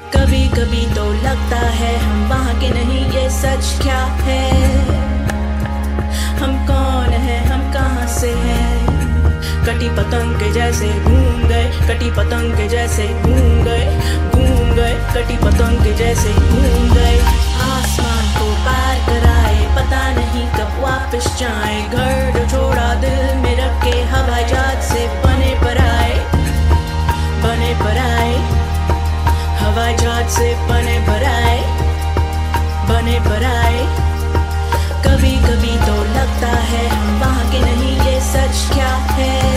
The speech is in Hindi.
कभी कभी तो लगता है हम वहाँ के नहीं, ये सच क्या है? हम कौन है, हम कहाँ से हैं? कटी पतंग के जैसे घूम गए, कटी पतंग के जैसे घूम गए, घूम गए, कटी पतंग के जैसे घूम गए। आसमान को पार कराए, पता नहीं कब वापस जाए। घर जो छोड़ा दिल में रख के, हवाई जहाज से बने पर आए, बने पर आए, हवाई जहाज से बने पर आए, बने पर आए। कभी कभी तो लगता है हम वहाँ के नहीं, ये सच क्या है?